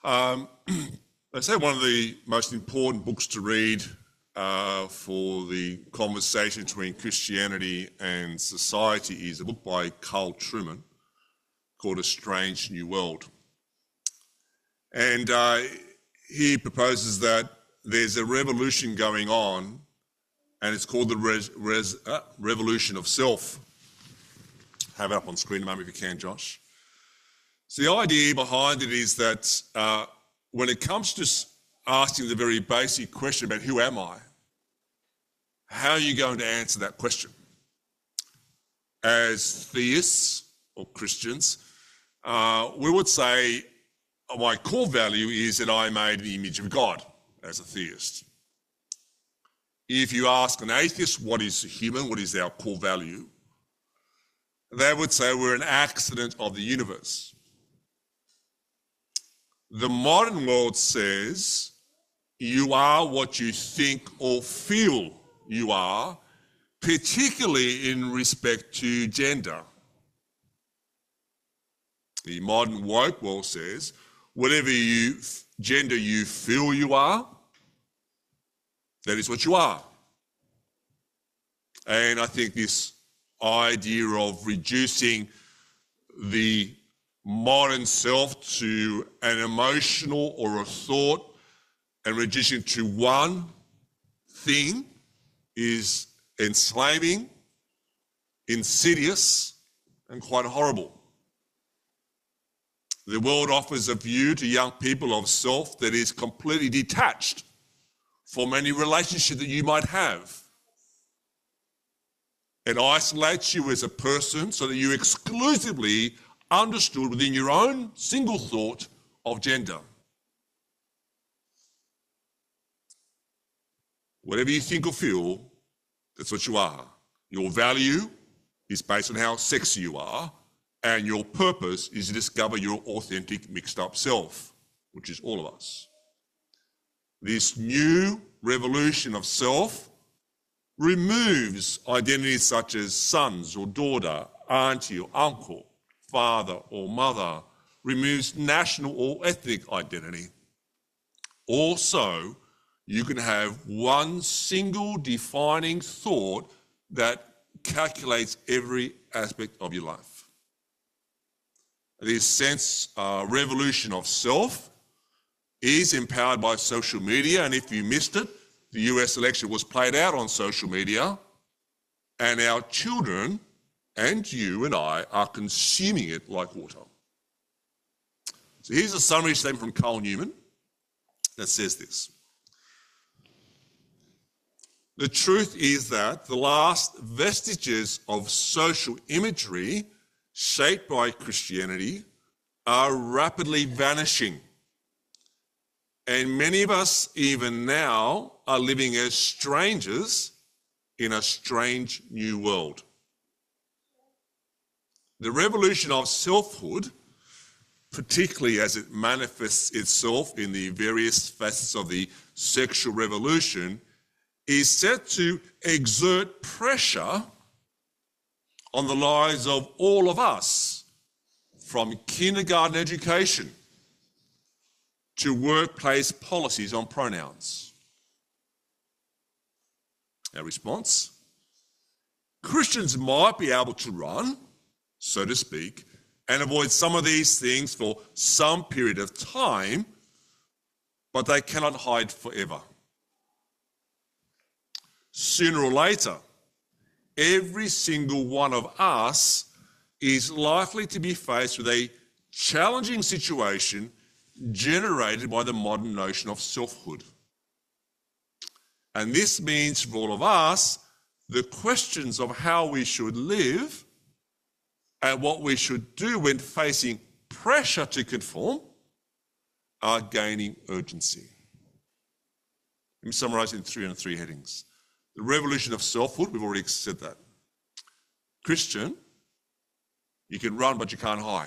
They say one of the most important books to read for the conversation between Christianity and society is a book by Carl Trueman called A Strange New World. And he proposes that there's a revolution going on, and it's called the revolution of self. Have it up on screen a moment if you can, Josh. So the idea behind it is that when it comes to asking the very basic question about who am I, how are you going to answer that question? As theists or Christians, we would say my core value is that I made in the image of God as a theist. If you ask an atheist what is human, what is our core value, they would say we're an accident of the universe. The modern world says you are what you think or feel you are, particularly in respect to gender. The modern woke world says whatever gender you feel you are, that is what you are. And I think this idea of reducing the modern self to an emotional or a thought and reducing to one thing is enslaving, insidious, and quite horrible. The world offers a view to young people of self that is completely detached from any relationship that you might have. It isolates you as a person so that you exclusively understood within your own single thought of gender. Whatever you think or feel, that's what you are. Your value is based on how sexy you are, and your purpose is to discover your authentic mixed up self, which is all of us. This new revolution of self removes identities such as sons or daughter, auntie or uncle, father or mother, removes national or ethnic identity. Also, you can have one single defining thought that calculates every aspect of your life. This sense revolution of self is empowered by social media, and if you missed it, the US election was played out on social media, and our children and you and I are consuming it like water. So here's a summary statement from Carl Newman that says this. The truth is that the last vestiges of social imagery shaped by Christianity are rapidly vanishing. And many of us, even now, are living as strangers in a strange new world. The revolution of selfhood, particularly as it manifests itself in the various facets of the sexual revolution, is set to exert pressure on the lives of all of us, from kindergarten education to workplace policies on pronouns. Our response? Christians might be able to run, so to speak, and avoid some of these things for some period of time, but they cannot hide forever. Sooner or later, every single one of us is likely to be faced with a challenging situation generated by the modern notion of selfhood. And this means for all of us, the questions of how we should live and what we should do when facing pressure to conform are gaining urgency. Let me summarize in three headings. The revolution of selfhood, we've already said that. Christian, you can run but you can't hide.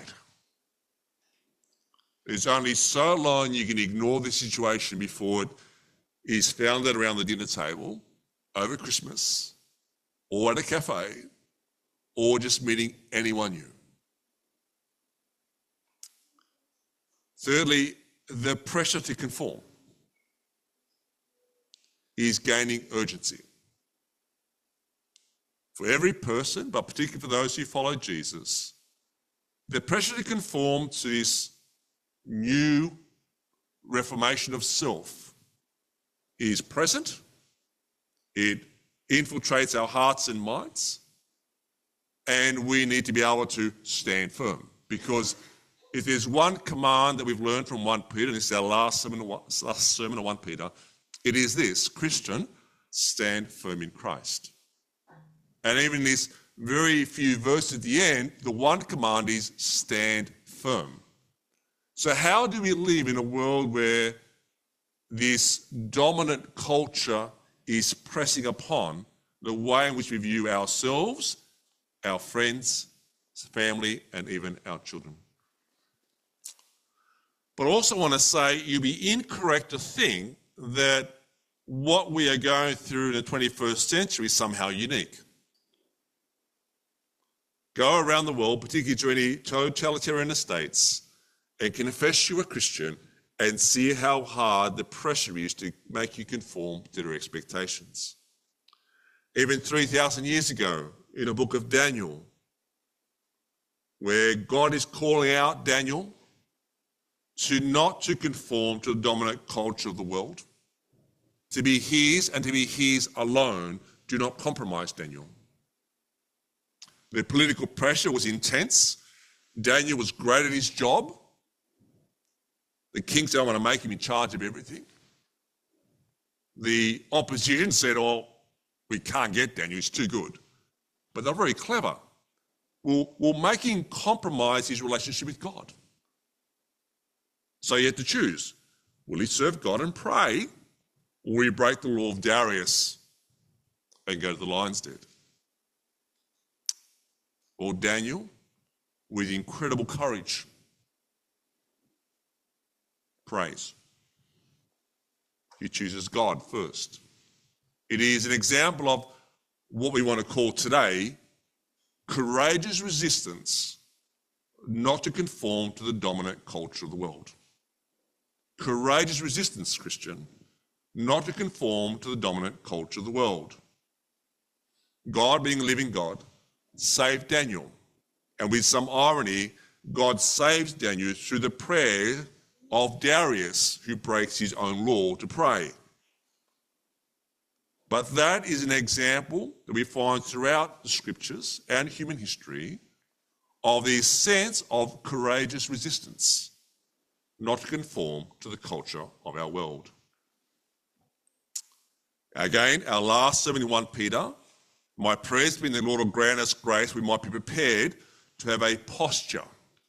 There's only so long you can ignore the situation before it is found out around the dinner table over Christmas or at a cafe or just meeting anyone new. Thirdly, the pressure to conform is gaining urgency. For every person, but particularly for those who follow Jesus, the pressure to conform to this new reformation of self is present. It infiltrates our hearts and minds, and we need to be able to stand firm. Because if there's one command that we've learned from 1 Peter, and this is our last sermon of 1 Peter, it is this: Christian, stand firm in Christ. And even this very few verses at the end, the one command is stand firm. So how do we live in a world where this dominant culture is pressing upon the way in which we view ourselves, our friends, family, and even our children? But I also want to say you'd be incorrect to think that what we are going through in the 21st century is somehow unique. Go around the world, particularly to any totalitarian states, and confess you're a Christian and see how hard the pressure is to make you conform to their expectations. Even 3,000 years ago, in the book of Daniel, where God is calling out Daniel not to conform to the dominant culture of the world, to be his and to be his alone. Do not compromise, Daniel. The political pressure was intense. Daniel was great at his job. The king said, I want to make him in charge of everything. The opposition said, oh, we can't get Daniel, he's too good. But they're very clever. We'll make him compromise his relationship with God. So he had to choose. Will he serve God and pray, or will he break the law of Darius and go to the lion's den? Or Daniel, with incredible courage, prays. He chooses God first. It is an example of what we want to call today courageous resistance not to conform to the dominant culture of the world. Courageous resistance, Christian, not to conform to the dominant culture of the world. God, being a living God, saved Daniel. And with some irony, God saves Daniel through the prayer of Darius, who breaks his own law to pray. But that is an example that we find throughout the scriptures and human history of this sense of courageous resistance, not to conform to the culture of our world. Again, our last sermon in 1 Peter, my prayer has been the Lord will grant us grace we might be prepared to have a posture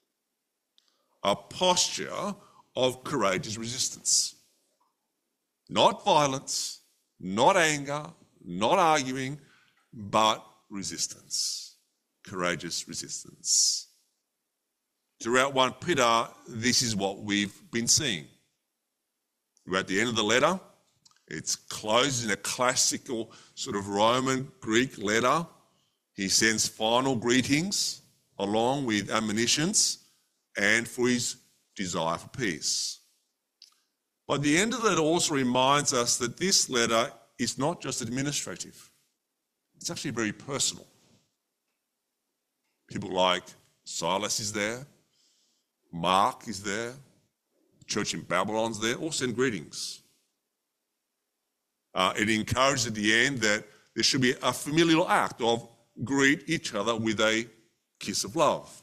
of courageous resistance. Not violence, not anger, not arguing, but resistance. Courageous resistance. Throughout 1 Peter, this is what we've been seeing. We're at the end of the letter. It's closed in a classical sort of Roman Greek letter. He sends final greetings along with admonitions and for his desire for peace. But the end of it also reminds us that this letter is not just administrative. It's actually very personal. People like Silas is there, Mark is there, the church in Babylon's there, all send greetings. It encourages at the end that there should be a familial act of greet each other with a kiss of love.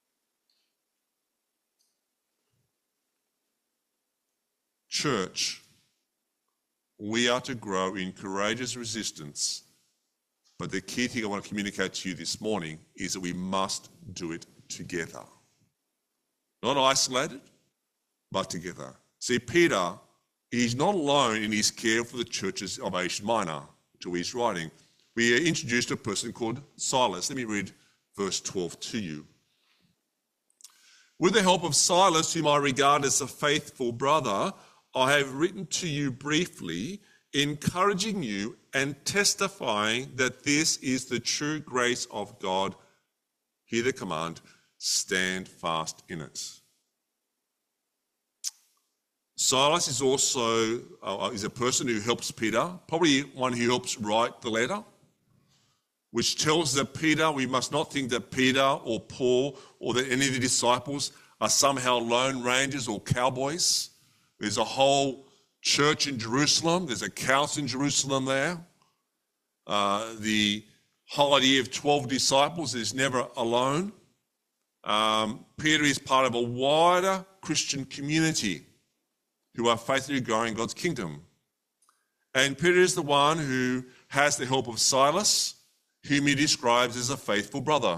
Church, we are to grow in courageous resistance, but the key thing I want to communicate to you this morning is that we must do it together. Not isolated, but together. See, Peter, he's not alone in his care for the churches of Asia Minor, to which he's writing. We are introduced to a person called Silas. Let me read verse 12 to you. With the help of Silas, whom I regard as a faithful brother, I have written to you briefly, encouraging you and testifying that this is the true grace of God. Hear the command, stand fast in it. Silas is also is a person who helps Peter, probably one who helps write the letter, which tells that Peter, we must not think that Peter or Paul or that any of the disciples are somehow lone rangers or cowboys. There's a whole church in Jerusalem. There's a council in Jerusalem there. The whole idea of 12 disciples is never alone. Peter is part of a wider Christian community who are faithfully growing God's kingdom. And Peter is the one who has the help of Silas, whom he describes as a faithful brother.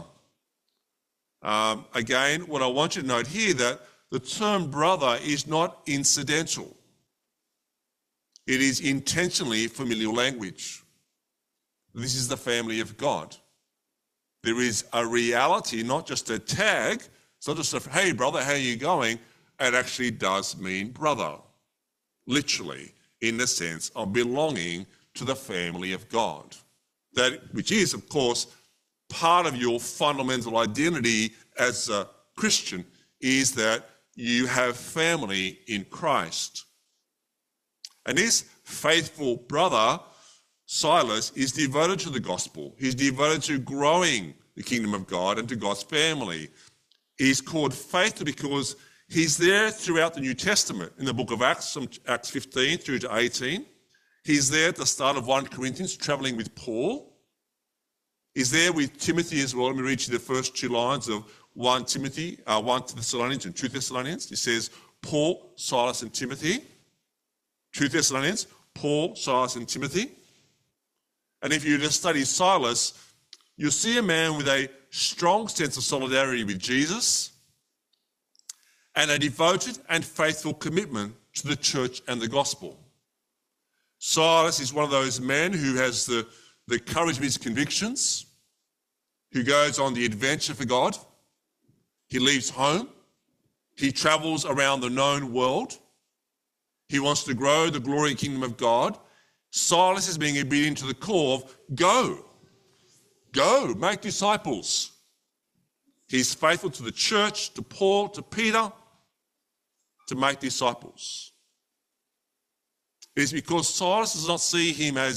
Again, what I want you to note here that the term brother is not incidental. It is intentionally familial language. This is the family of God. There is a reality, not just a tag. It's not just a, hey brother, how are you going? It actually does mean brother, literally, in the sense of belonging to the family of God. That, which is, of course, part of your fundamental identity as a Christian, is that you have family in Christ. And this faithful brother, Silas, is devoted to the gospel. He's devoted to growing the kingdom of God and to God's family. He's called faithful because he's there throughout the New Testament in the book of Acts, from Acts 15 through to 18. He's there at the start of 1 Corinthians, traveling with Paul. He's there with Timothy as well. Let me read you the first two lines of 1 Thessalonians and 2 Thessalonians. It says, Paul, Silas, and Timothy. 2 Thessalonians, Paul, Silas, and Timothy. And if you just study Silas, you'll see a man with a strong sense of solidarity with Jesus and a devoted and faithful commitment to the church and the gospel. Silas is one of those men who has the courage of his convictions, who goes on the adventure for God. He leaves home. He travels around the known world. He wants to grow the glory and kingdom of God. Silas is being obedient to the call of go, make disciples. He's faithful to the church, to Paul, to Peter, to make disciples. It is because Silas does not see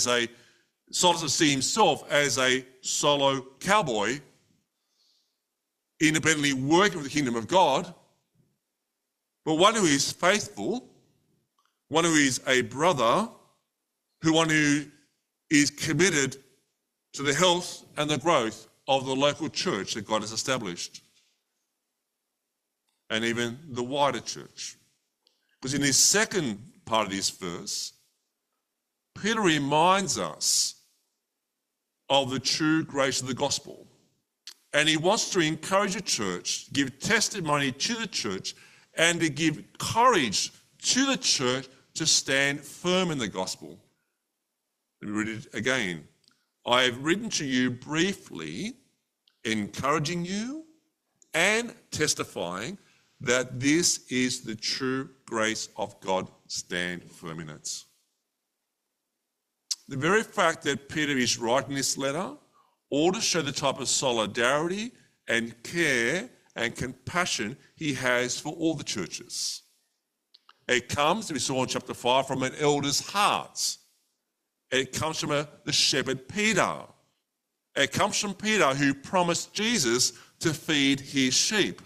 himself as a solo cowboy, independently working for the kingdom of God, but one who is faithful, one who is a brother, one who is committed to the health and the growth of the local church that God has established, and even the wider church. Because in this second part of this verse, Peter reminds us of the true grace of the gospel. And he wants to encourage the church, give testimony to the church, and to give courage to the church to stand firm in the gospel. Let me read it again. I have written to you briefly, encouraging you and testifying that this is the true grace of God. Stand firm in it. The very fact that Peter is writing this letter ought to show the type of solidarity and care and compassion he has for all the churches. It comes, as we saw in chapter 5, from an elder's heart. It comes from the shepherd Peter. It comes from Peter, who promised Jesus to feed his sheep.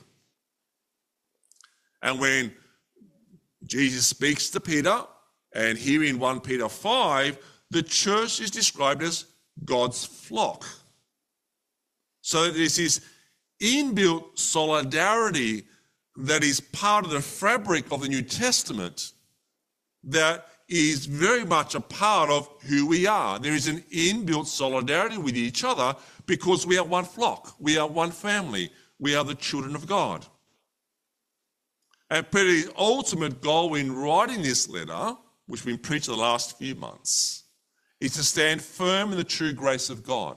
And when Jesus speaks to Peter, and here in 1 Peter 5, the church is described as God's flock. So there's this inbuilt solidarity that is part of the fabric of the New Testament that is very much a part of who we are. There is an inbuilt solidarity with each other because we are one flock, we are one family, we are the children of God. And Peter's ultimate goal in writing this letter, which we've been preached the last few months, is to stand firm in the true grace of God.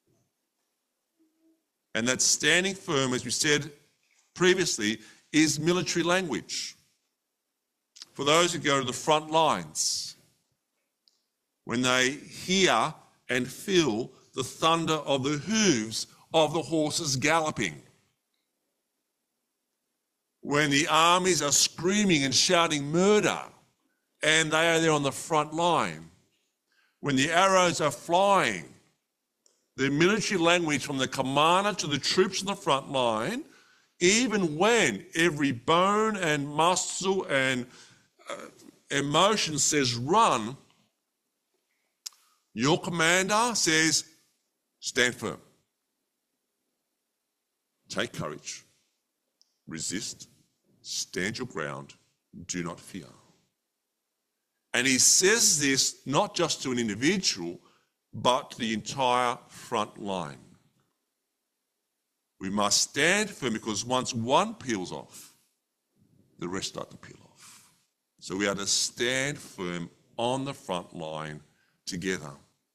And that standing firm, as we said previously, is military language. For those who go to the front lines, when they hear and feel the thunder of the hooves of the horses galloping, when the armies are screaming and shouting murder, and they are there on the front line, when the arrows are flying, the military language from the commander to the troops on the front line, even when every bone and muscle and emotion says run, your commander says stand firm. Take courage. Resist. Stand your ground. Do not fear. And he says this not just to an individual, but to the entire front line. We must stand firm because once one peels off, the rest start to peel off. So we are to stand firm on the front line together.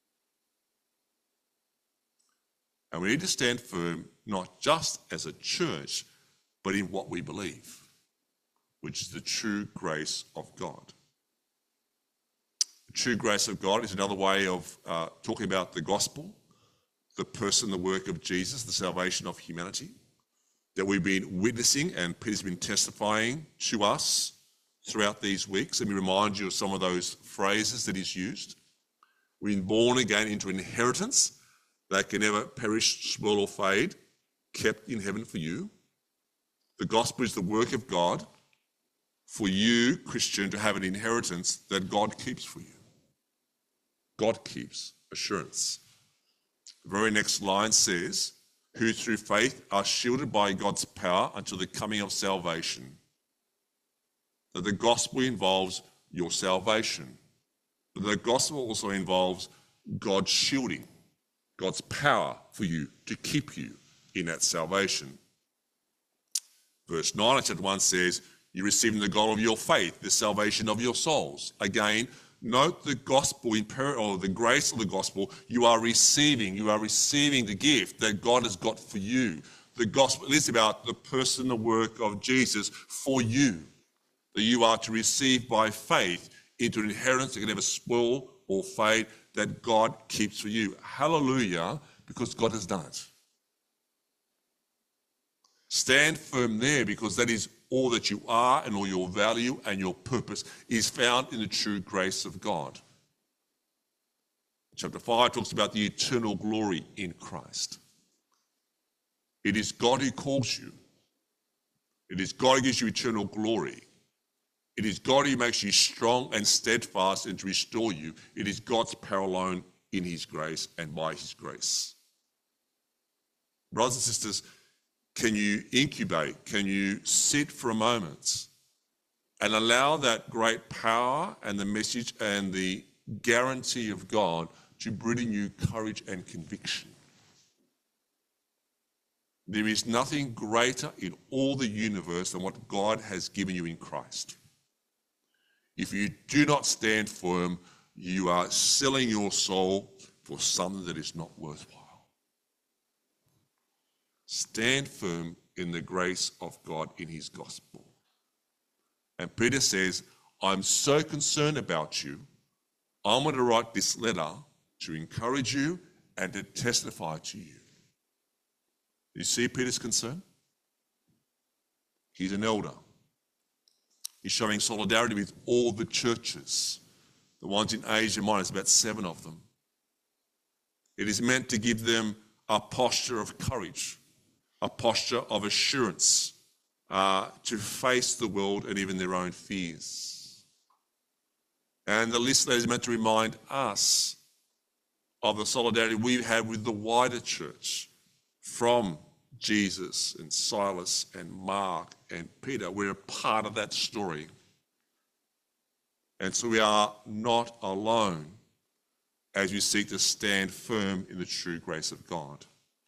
And we need to stand firm not just as a church, but in what we believe, which is the true grace of God. The true grace of God is another way of talking about the gospel, the person, the work of Jesus, the salvation of humanity, that we've been witnessing and Peter's been testifying to us throughout these weeks. Let me remind you of some of those phrases that he's used. We've been born again into inheritance that can never perish, spoil or fade, kept in heaven for you. The gospel is the work of God for you, Christian, to have an inheritance that God keeps for you. God keeps, assurance. The very next line says, who through faith are shielded by God's power until the coming of salvation. That the gospel involves your salvation. But the gospel also involves God's shielding, God's power for you to keep you in that salvation. Verse 9 of chapter 1 says, you're receiving the goal of your faith, the salvation of your souls. Again, note the gospel, or the grace of the gospel, you are receiving the gift that God has got for you. The gospel is about the person, the work of Jesus for you, that you are to receive by faith into an inheritance that can never spoil or fade, that God keeps for you. Hallelujah, because God has done it. Stand firm there because that is all that you are, and all your value and your purpose is found in the true grace of God. Chapter 5 talks about the eternal glory in Christ. It is God who calls you. It is God who gives you eternal glory. It is God who makes you strong and steadfast and to restore you. It is God's power alone in his grace and by his grace. Brothers and sisters, can you incubate? Can you sit for a moment and allow that great power and the message and the guarantee of God to bring in you courage and conviction? There is nothing greater in all the universe than what God has given you in Christ. If you do not stand firm, you are selling your soul for something that is not worthwhile. Stand firm in the grace of God in his gospel. And Peter says, I'm so concerned about you, I'm going to write this letter to encourage you and to testify to you. You see Peter's concern? He's an elder. He's showing solidarity with all the churches. The ones in Asia Minor, there's about 7 of them. It is meant to give them a posture of courage, a posture of assurance to face the world and even their own fears. And the list is meant to remind us of the solidarity we have with the wider church from Jesus and Silas and Mark and Peter. We're a part of that story. And so we are not alone as we seek to stand firm in the true grace of God.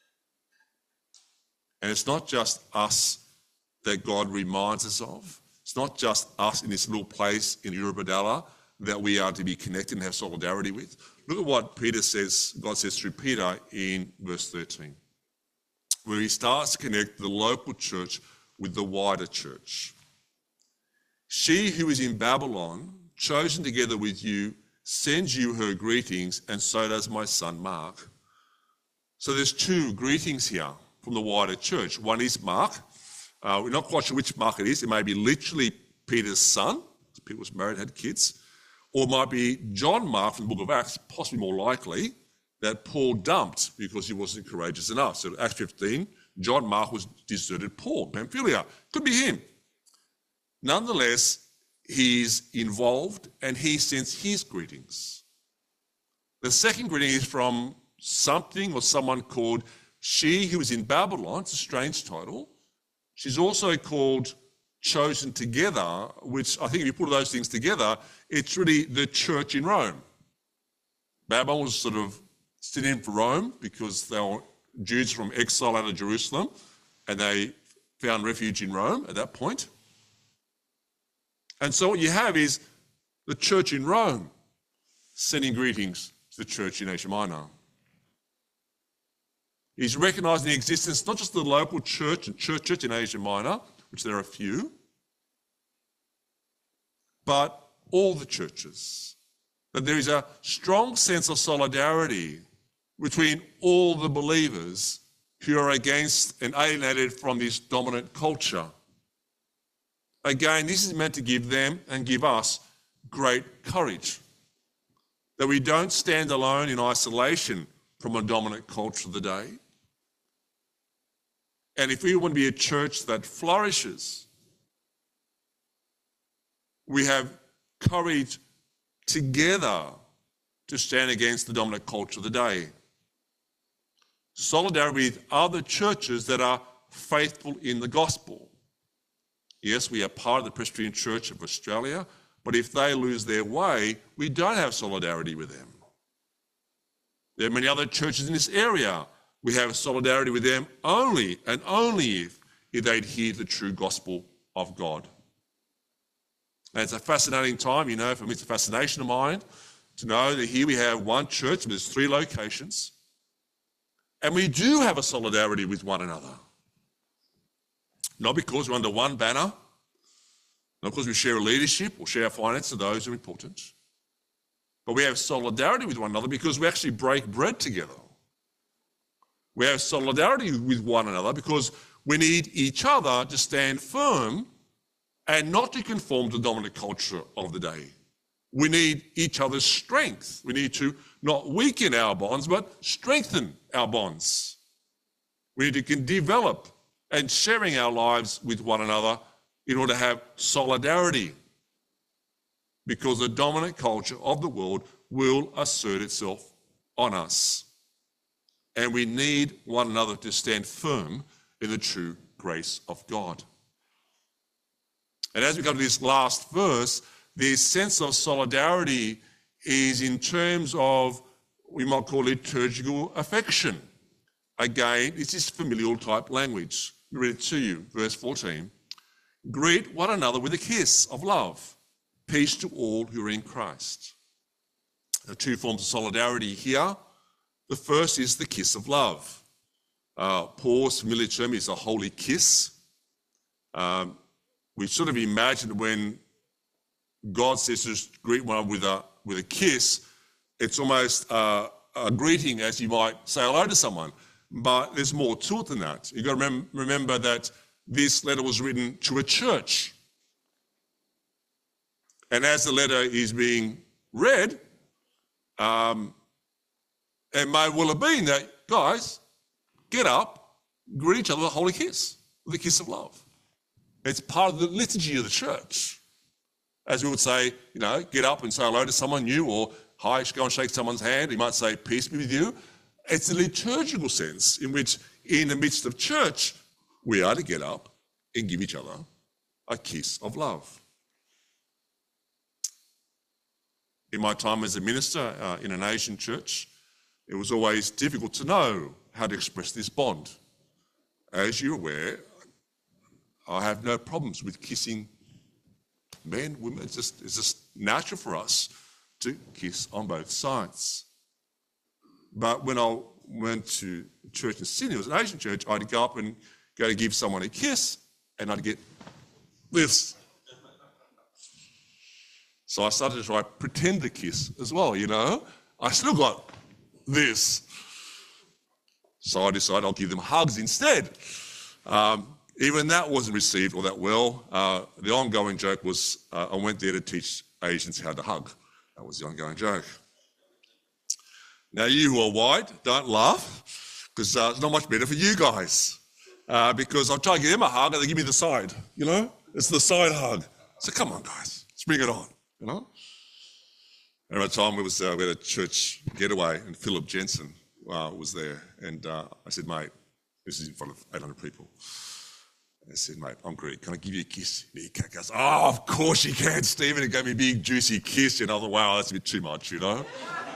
And it's not just us that God reminds us of. It's not just us in this little place in Eurobodalla that we are to be connected and have solidarity with. Look at what Peter says, God says through Peter in verse 13, where he starts to connect the local church with the wider church. She who is in Babylon, chosen together with you, sends you her greetings, and so does my son Mark. So there's 2 greetings here from the wider church. One is Mark, We're not quite sure which Mark it is. It may be literally Peter's son. Peter was married, had kids. Or it might be John Mark from the book of Acts, possibly more likely, that Paul dumped because he wasn't courageous enough. So Acts 15, John Mark was deserted Paul, Pamphylia. Could be him. Nonetheless, he's involved and he sends his greetings. The second greeting is from something or someone called She Who is in Babylon. It's a strange title. She's also called Chosen Together, which I think if you put those things together, it's really the church in Rome. Babylon was sort of synonym for Rome because they were Jews from exile out of Jerusalem and they found refuge in Rome at that point. And so what you have is the church in Rome sending greetings to the church in Asia Minor. He's recognising the existence not just of the local church and churches in Asia Minor, which there are a few, but all the churches. That there is a strong sense of solidarity between all the believers who are against and alienated from this dominant culture. Again, this is meant to give them and give us great courage. That we don't stand alone in isolation from a dominant culture of the day. And if we want to be a church that flourishes, we have courage together to stand against the dominant culture of the day. Solidarity with other churches that are faithful in the gospel. Yes, we are part of the Presbyterian Church of Australia, but if they lose their way, we don't have solidarity with them. There are many other churches in this area. We have solidarity with them only and only if they adhere to the true gospel of God. And it's a fascinating time, you know, for me it's a fascination of mine to know that here we have one church, but there's 3 locations, and we do have a solidarity with one another. Not because we're under one banner, not because we share a leadership or share our finances, those who are important, but we have solidarity with one another because we actually break bread together. We have solidarity with one another because we need each other to stand firm and not to conform to the dominant culture of the day. We need each other's strength. We need to not weaken our bonds, but strengthen our bonds. We need to develop and sharing our lives with one another in order to have solidarity, because the dominant culture of the world will assert itself on us. And we need one another to stand firm in the true grace of God. And as we come to this last verse, this sense of solidarity is in terms of, we might call liturgical affection. Again, it's this familial type language. Let me read it to you, verse 14. Greet one another with a kiss of love. Peace to all who are in Christ. There are 2 forms of solidarity here. The first is the kiss of love. Paul's familiar term is a holy kiss. We sort of imagine when God says to greet one with a kiss, it's almost a greeting as you might say hello to someone. But there's more to it than that. You've got to remember that this letter was written to a church. And as the letter is being read, it may well have been that, guys, get up, greet each other with a holy kiss, with a kiss of love. It's part of the liturgy of the church. As we would say, you know, get up and say hello to someone new, or hi, go and shake someone's hand. You might say, peace be with you. It's a liturgical sense in which, in the midst of church, we are to get up and give each other a kiss of love. In my time as a minister in an Asian church, it was always difficult to know how to express this bond. As you're aware, I have no problems with kissing men, women. It's just natural for us to kiss on both sides. But when I went to church in Sydney, it was an Asian church, I'd go up and go to give someone a kiss, and I'd get this. So I started to try to pretend to kiss as well, you know. I still got this. So I decided I'll give them hugs instead. Even that wasn't received all that well. The ongoing joke was I went there to teach Asians how to hug. That was the ongoing joke. Now, you who are white, don't laugh, because it's not much better for you guys. Because I'll try to give them a hug and they give me the side, you know? It's the side hug. So come on, guys, let's bring it on, you know? And at the time we had a church getaway and Philip Jensen was there. And I said, mate, this is in front of 800 people. And I said, mate, I'm Greek. Can I give you a kiss? And he goes, oh, of course you can, Stephen. And gave me a big, juicy kiss. And I thought, wow, that's a bit too much, you know?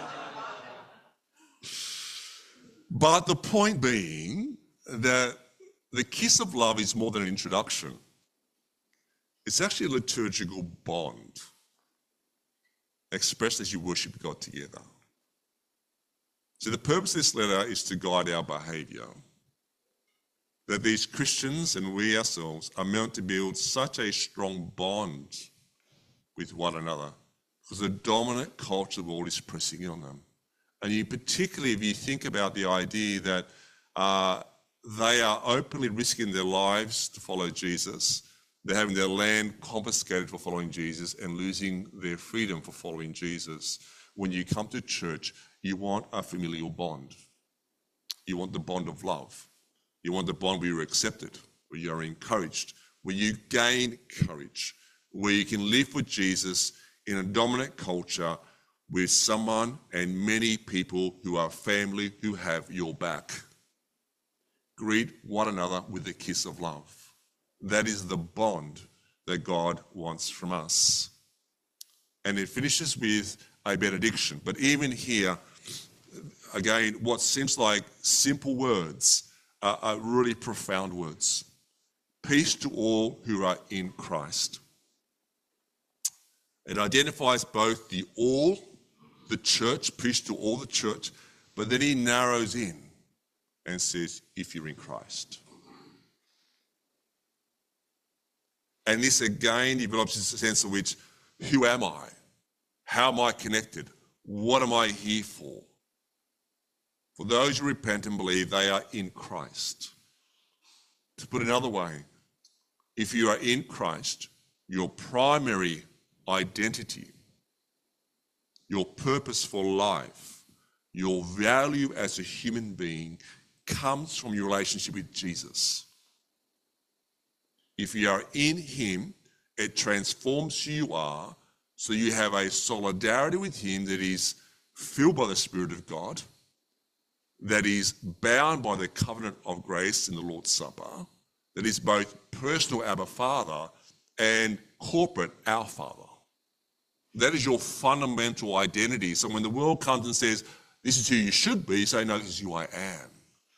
But the point being that the kiss of love is more than an introduction. It's actually a liturgical bond expressed as you worship God together. So the purpose of this letter is to guide our behaviour. That these Christians and we ourselves are meant to build such a strong bond with one another because the dominant culture of the world is pressing in on them. And you, particularly if you think about the idea that they are openly risking their lives to follow Jesus, they're having their land confiscated for following Jesus and losing their freedom for following Jesus. When you come to church, you want a familial bond. You want the bond of love. You want the bond where you're accepted, where you're encouraged, where you gain courage, where you can live with Jesus in a dominant culture with someone and many people who are family who have your back. Greet one another with a kiss of love. That is the bond that God wants from us. And it finishes with a benediction. But even here, again, what seems like simple words are really profound words. Peace to all who are in Christ. It identifies both the all, the church, peace to all the church, but then he narrows in and says, if you're in Christ. And this again develops a sense of which, who am I? How am I connected? What am I here for? For those who repent and believe, they are in Christ. To put it another way, if you are in Christ, your primary identity, your purpose for life, your value as a human being comes from your relationship with Jesus. If you are in him, it transforms who you are, so you have a solidarity with him that is filled by the Spirit of God, that is bound by the covenant of grace in the Lord's Supper, that is both personal Abba Father and corporate our Father. That is your fundamental identity. So when the world comes and says, this is who you should be, you say, no, this is who I am.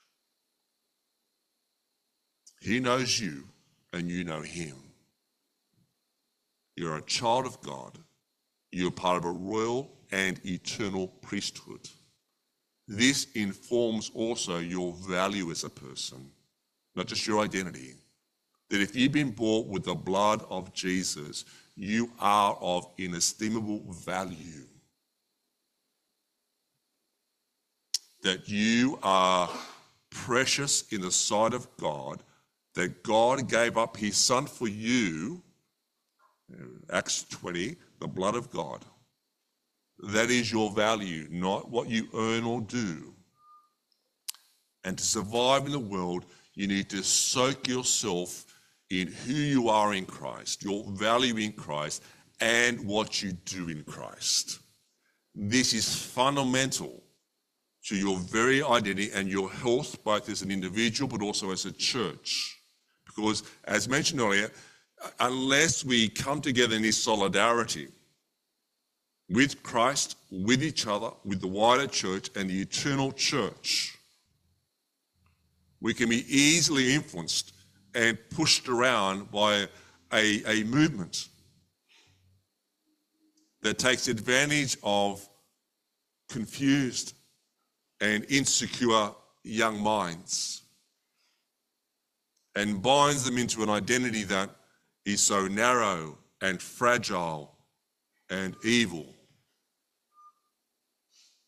He knows you and you know him. You're a child of God. You're part of a royal and eternal priesthood. This informs also your value as a person, not just your identity. That if you've been bought with the blood of Jesus, you are of inestimable value. That you are precious in the sight of God, that God gave up his son for you, Acts 20, the blood of God. That is your value, not what you earn or do. And to survive in the world, you need to soak yourself in who you are in Christ, your value in Christ, and what you do in Christ. This is fundamental to your very identity and your health, both as an individual but also as a church. Because, as mentioned earlier, unless we come together in this solidarity with Christ, with each other, with the wider church and the eternal church, we can be easily influenced and pushed around by a movement that takes advantage of confused and insecure young minds and binds them into an identity that is so narrow and fragile and evil.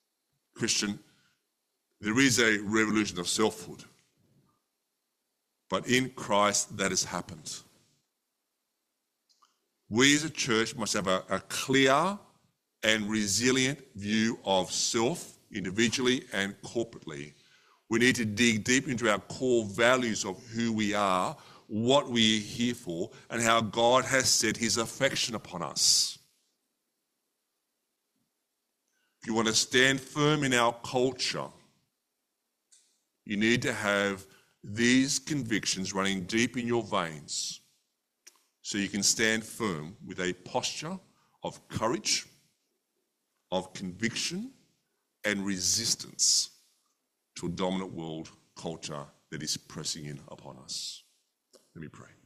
Christian, there is a revolution of selfhood, but in Christ that has happened. We as a church must have a clear and resilient view of self, individually and corporately. We need to dig deep into our core values of who we are, what we are here for, and how God has set his affection upon us. If you want to stand firm in our culture, you need to have these convictions running deep in your veins so you can stand firm with a posture of courage, of conviction and resistance to a dominant world culture that is pressing in upon us. Let me pray.